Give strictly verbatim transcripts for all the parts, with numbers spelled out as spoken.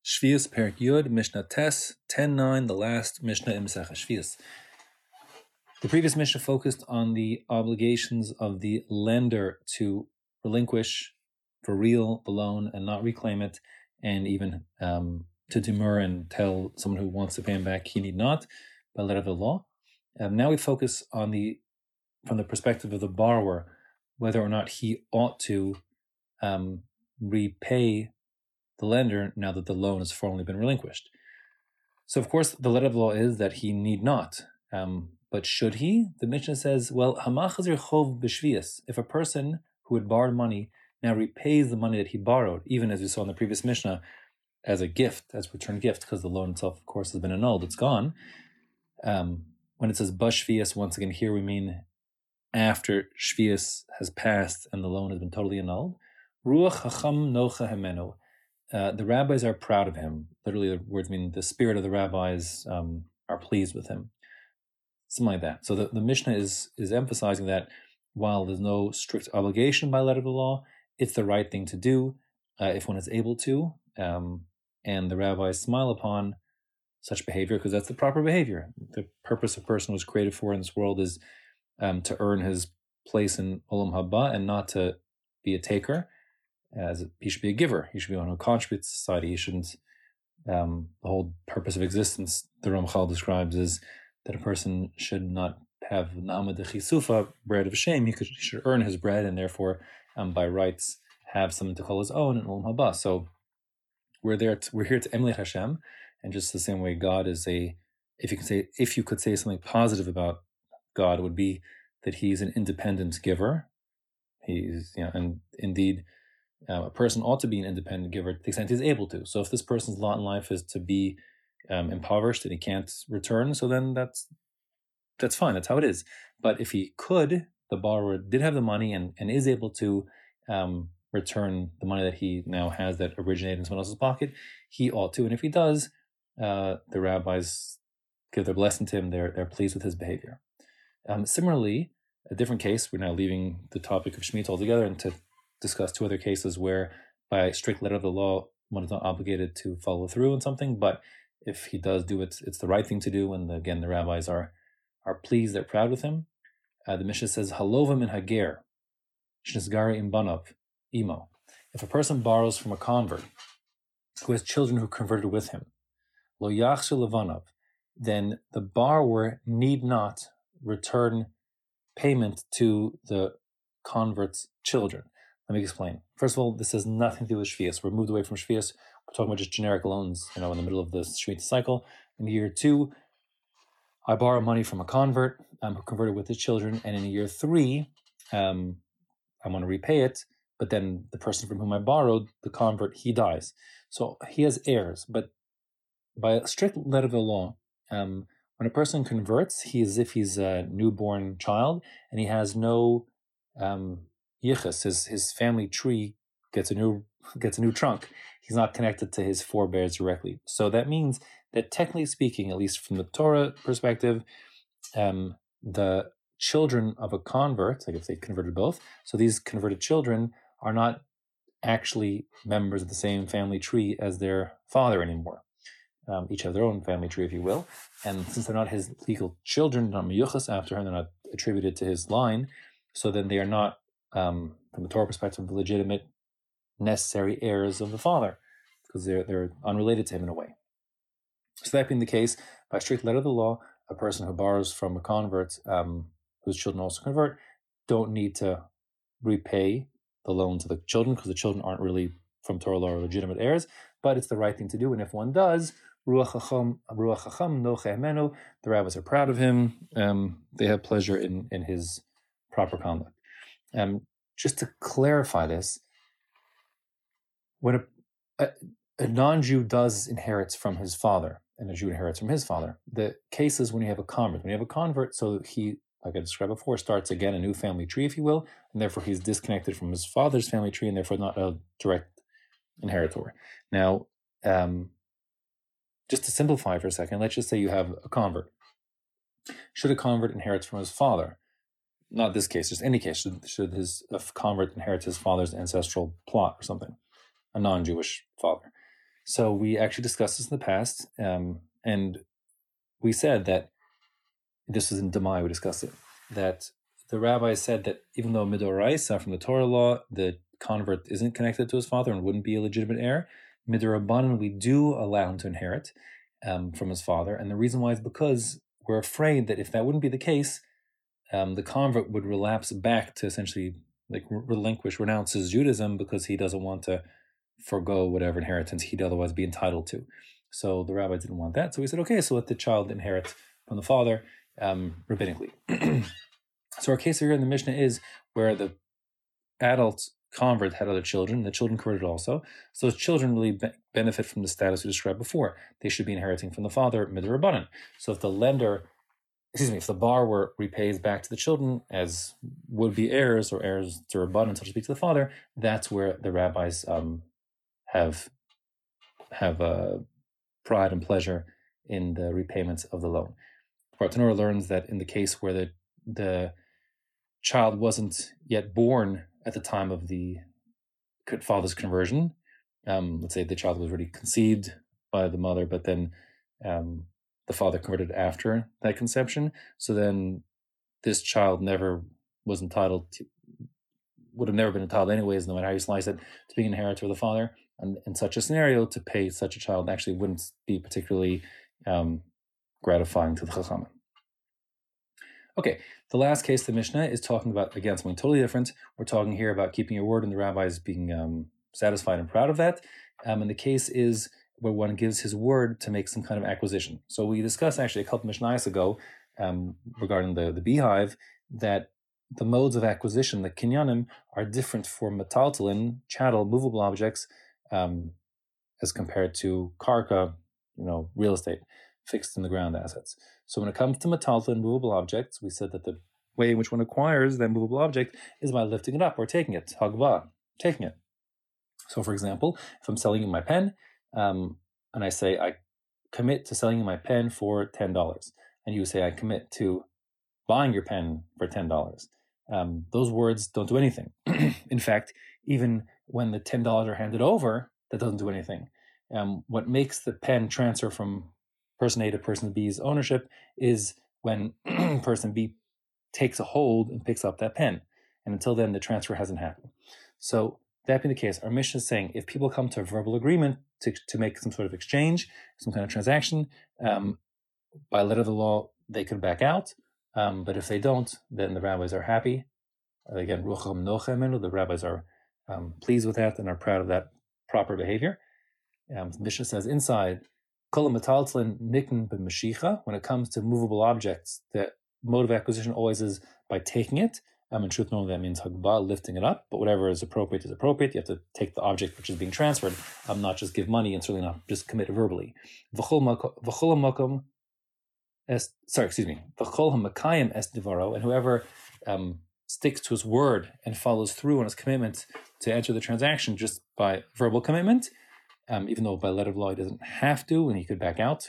Shvius Perik Yud, Mishnah Tes, ten nine, the last Mishnah in Masechah Shvius. The previous Mishnah focused on the obligations of the lender to relinquish for real the loan and not reclaim it, and even um, to demur and tell someone who wants to pay him back he need not, by letter of the law. Um, now we focus on the, from the perspective of the borrower, whether or not he ought to um, repay the lender now that the loan has formally been relinquished. So, of course, the letter of the law is that he need not. Um, but should he? The Mishnah says, well, hamachazir chov b'shvius. If a person who had borrowed money now repays the money that he borrowed, even as we saw in the previous Mishnah, as a gift, as return gift, because the loan itself, of course, has been annulled, it's gone. Um, when it says b'shvius, once again, here we mean after shvius has passed and the loan has been totally annulled. Ruach hacham nocha hemenu. Uh, the rabbis are proud of him. Literally, the words mean the spirit of the rabbis um, are pleased with him. Something like that. So the, the Mishnah is is emphasizing that while there's no strict obligation by letter of the law, it's the right thing to do uh, if one is able to. Um, and the rabbis smile upon such behavior because that's the proper behavior. The purpose a person was created for in this world is um, to earn his place in Olam Haba and not to be a taker. As he should be a giver, he should be one who contributes to society. He shouldn't. Um, the whole purpose of existence, the Ramchal describes, is that a person should not have na'amad de chisufa, bread of shame. He, could, he should earn his bread, and therefore, um, by rights, have something to call his own in Olam Haba. So we're there. To, we're here to emulate Hashem, and just the same way God is a. If you could say, if you could say something positive about God, it would be that He's an independent giver. He's, you know, and indeed. Uh, a person ought to be an independent giver to the extent he's able to. So if this person's lot in life is to be um, impoverished and he can't return, so then that's that's fine. That's how it is. But if he could, the borrower did have the money and, and is able to um, return the money that he now has that originated in someone else's pocket, he ought to. And if he does, uh, the rabbis give their blessing to him. They're, they're pleased with his behavior. Um, similarly, a different case, we're now leaving the topic of Shemitah altogether and to discuss two other cases where by strict letter of the law, one is not obligated to follow through on something, but if he does do it, it's the right thing to do, and again, the rabbis are are pleased, they're proud with him. Uh, the Mishnah says, Halovim in Hager, Shnisgari in Banav, Imo. If a person borrows from a convert who has children who converted with him, Lo Yachshu Levanav, then the borrower need not return payment to the convert's children. Let me explain. First of all, this has nothing to do with Shvius. We're moved away from Shvius. We're talking about just generic loans, you know, in the middle of the Shemitah cycle. In year two, I borrow money from a convert um, who converted with his children, and in year three, um, I want to repay it, but then the person from whom I borrowed, the convert, he dies. So he has heirs, but by a strict letter of the law, um, when a person converts, he is as if he's a newborn child, and he has no... Um, Yichus, his his family tree gets a new gets a new trunk. He's not connected to his forebears directly. So that means that technically speaking, at least from the Torah perspective, um, the children of a convert, like if they converted both, so these converted children are not actually members of the same family tree as their father anymore. Um, each have their own family tree, if you will. And since they're not his legal children, not miyuchas after him, they're not attributed to his line, so then they are not Um, from the Torah perspective, legitimate, necessary heirs of the father, because they're they're unrelated to him in a way. So that being the case, by strict letter of the law, a person who borrows from a convert um, whose children also convert don't need to repay the loan to the children, because the children aren't really from Torah law legitimate heirs, but it's the right thing to do. And if one does, Ruach Chacham, Ruach Chacham Nocha Hemenu, the rabbis are proud of him. Um, they have pleasure in in his proper conduct. Um, just to clarify this, when a, a, a non-Jew does inherits from his father, and a Jew inherits from his father, the case is when you have a convert. When you have a convert, so he, like I described before, starts again a new family tree, if you will, and therefore he's disconnected from his father's family tree, and therefore not a direct inheritor. Now, um, just to simplify for a second, let's just say you have a convert. Should a convert inherit from his father? Not this case, just any case, should, should his a convert inherit his father's ancestral plot or something, a non-Jewish father. So we actually discussed this in the past, um, and we said that this was in Demai. We discussed it that the rabbis said that even though midoraisa from the Torah law, the convert isn't connected to his father and wouldn't be a legitimate heir, midorabanan we do allow him to inherit um, from his father, and the reason why is because we're afraid that if that wouldn't be the case, um, the convert would relapse back to essentially like relinquish, renounce his Judaism because he doesn't want to forego whatever inheritance he'd otherwise be entitled to. So the rabbi didn't want that. So we said, okay, so let the child inherit from the father um, rabbinically. So our case here in the Mishnah is where the adult convert had other children, the children converted also. So those children really be- benefit from the status we described before. They should be inheriting from the father, midrabanan. So if the lender, excuse me, if the borrower repays back to the children as would-be heirs or heirs to rabbanan, so to speak, to the father, that's where the rabbis um, have have uh, pride and pleasure in the repayments of the loan. Bartanura learns that in the case where the the child wasn't yet born at the time of the father's conversion, um, let's say the child was already conceived by the mother, but then um, the father converted after that conception, so then this child never was entitled to, would have never been entitled anyways, no matter how you slice it, to being an inheritor of the father. And in such a scenario, to pay such a child actually wouldn't be particularly um, gratifying to the Chachamim. Okay, the last case, the Mishnah, is talking about, again, something totally different. We're talking here about keeping your word and the rabbis being um, satisfied and proud of that. Um, and the case is where one gives his word to make some kind of acquisition. So we discussed actually a couple of Mishnahs ago um, regarding the, the beehive, that the modes of acquisition, the kinyanim, are different for metaltalin, chattel, movable objects, um, as compared to karka, you know, real estate, fixed in the ground assets. So when it comes to metaltalin, movable objects, we said that the way in which one acquires that movable object is by lifting it up or taking it, hagba, taking it. So for example, if I'm selling you my pen, um, and I say I commit to selling you my pen for ten dollars, and you say I commit to buying your pen for ten dollars, um, those words don't do anything. In fact, even when the ten dollars are handed over, that doesn't do anything. Um, what makes the pen transfer from person A to person B's ownership is when person B takes a hold and picks up that pen. And until then, the transfer hasn't happened. So that being the case, our Mishnah is saying if people come to a verbal agreement to, to make some sort of exchange, some kind of transaction, um, by letter of the law, they could back out. Um, but if they don't, then the rabbis are happy. Again, rucham nochemenu, the rabbis are um, pleased with that and are proud of that proper behavior. Um, the Mishnah says inside, when it comes to movable objects, the mode of acquisition always is by taking it. Um, in truth, normally that means hagba, lifting it up, but whatever is appropriate is appropriate. You have to take the object which is being transferred, um, not just give money and certainly not just commit verbally. Es, sorry, excuse me. And whoever um, sticks to his word and follows through on his commitment to enter the transaction just by verbal commitment, Um, even though by letter of law he doesn't have to, and he could back out.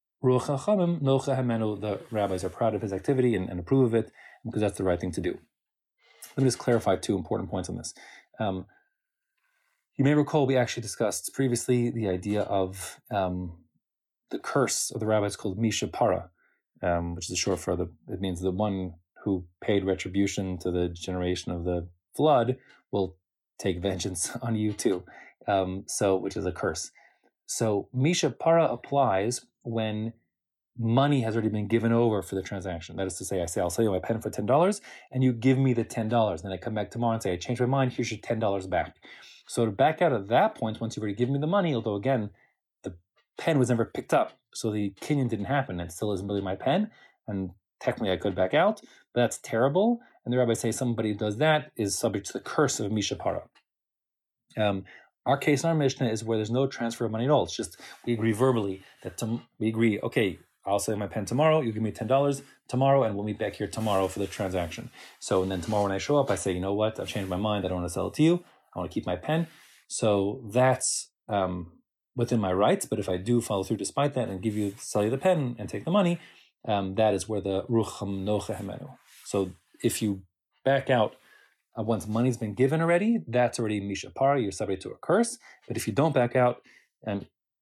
The rabbis are proud of his activity and, and approve of it because that's the right thing to do. Let me just clarify two important points on this. Um, you may recall we actually discussed previously the idea of um, the curse of the rabbis called Misha Para, um, which is short for the, it means the one who paid retribution to the generation of the flood will take vengeance on you too. Um, so, which is a curse. So, Misha Para applies when money has already been given over for the transaction. That is to say, I say, I'll sell you my pen for ten dollars, and you give me the ten dollars. Then I come back tomorrow and say, I changed my mind, here's your ten dollars back. So to back out at that point, once you've already given me the money, although again, the pen was never picked up, so the kinyan didn't happen, it still isn't really my pen, and technically I could back out, but that's terrible. And the rabbis say somebody who does that is subject to the curse of Misha Para. Um, Our case in our Mishnah is where there's no transfer of money at all. It's just we agree verbally that to, we agree, okay, I'll sell my pen tomorrow, you give me ten dollars tomorrow, and we'll meet back here tomorrow for the transaction. So, and then tomorrow when I show up, I say, you know what, I've changed my mind, I don't want to sell it to you, I want to keep my pen. So that's um, within my rights, but if I do follow through despite that and give you, sell you the pen and take the money, um, that is where the rucham nochemenu. So if you back out Uh, once money's been given already, that's already Misha Para, you're subject to a curse. But if you don't back out, and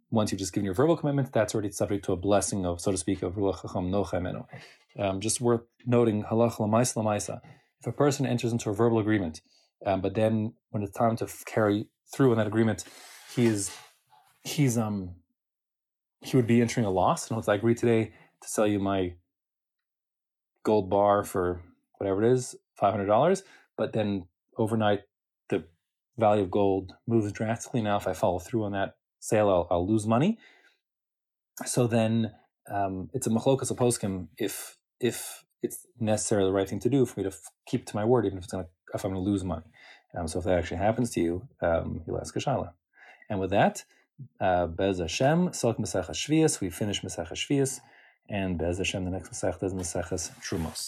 once you've just given your verbal commitment, that's already subject to a blessing of, so to speak, of Ruach Chacham Nocha Menu. Um, just worth noting, halach lamaisa lamaisa, if a person enters into a verbal agreement, um, but then when it's time to f- carry through on that agreement, he is, he's, um, he would be entering a loss. And I agree today to sell you my gold bar for whatever it is, five hundred dollars, but then overnight, the value of gold moves drastically. Now, if I follow through on that sale, I'll, I'll lose money. So then um, it's a machlokas poskim if if it's necessarily the right thing to do for me to f- keep to my word, even if it's gonna if I'm going to lose money. Um, so if that actually happens to you, um, you'll ask a shala. And with that, uh, Bez Hashem, Sok Mesechas Shvius, we finish Mesechas Shvius, and Bez Hashem, the next Mesech is Mesechas Trumos.